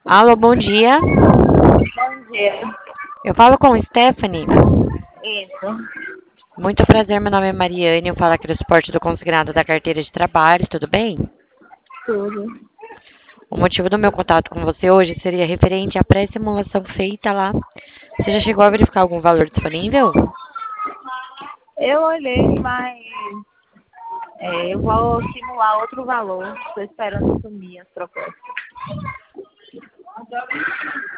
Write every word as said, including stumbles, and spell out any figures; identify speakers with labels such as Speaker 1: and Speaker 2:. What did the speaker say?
Speaker 1: Alô, bom dia.
Speaker 2: Bom dia.
Speaker 1: Eu falo com Stephanie.
Speaker 2: Isso.
Speaker 1: Muito prazer, meu nome é Mariane. Eu falo aqui do suporte do consignado da carteira de trabalho, tudo bem?
Speaker 2: Tudo.
Speaker 1: O motivo do meu contato com você hoje seria referente à pré-simulação feita lá. Você já chegou a verificar algum valor disponível?
Speaker 2: Eu olhei, mas é, eu vou simular outro valor. Estou esperando sumir as propostas.